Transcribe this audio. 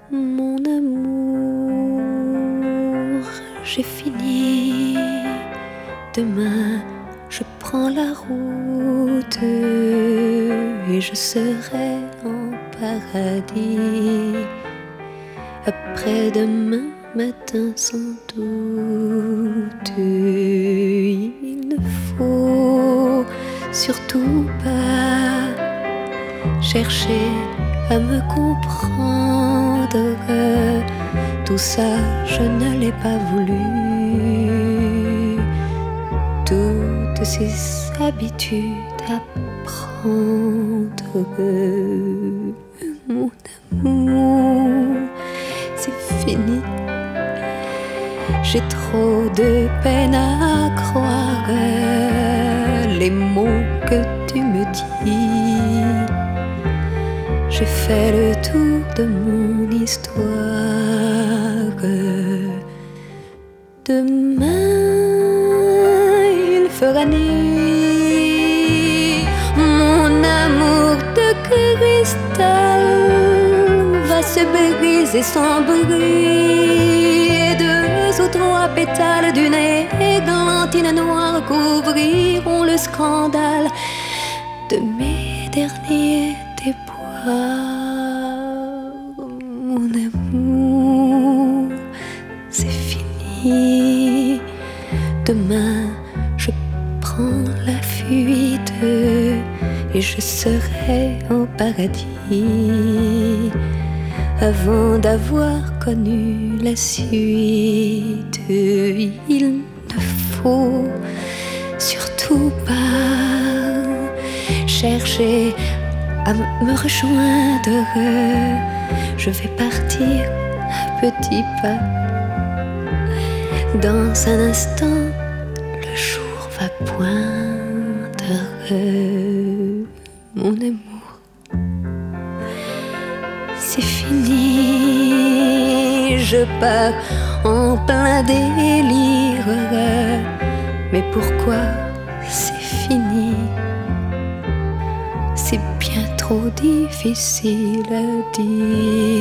Mon amour, j'ai fini. Demain, je prends la route et je serai en paradis. Après-demain matin, sans doute. Il ne faut surtout pas chercher à me comprendre. Tout ça, je ne l'ai pas voulu. Toutes ces habitudes à prendre. Mon amour, c'est fini. J'ai trop de peine à croire les mots que tu me dis. J'ai fait le tour de mon histoire. Demain, il fera nuit. Mon amour de cristal va se briser sans bruit. Et deux ou trois pétales d'une églantine noire couvriront le scandale de mes derniers déboires. Mon amour, c'est fini. Demain, je prends la fuite et je serai au paradis avant d'avoir connu la suite. Il ne faut surtout pas chercher à me rejoindre. Je vais partir à petits pas. Dans un instant, le jour va poindre. Mon amour, c'est fini. Je pars en plein délire. Mais pourquoi c'est fini? C'est bien trop difficile à dire.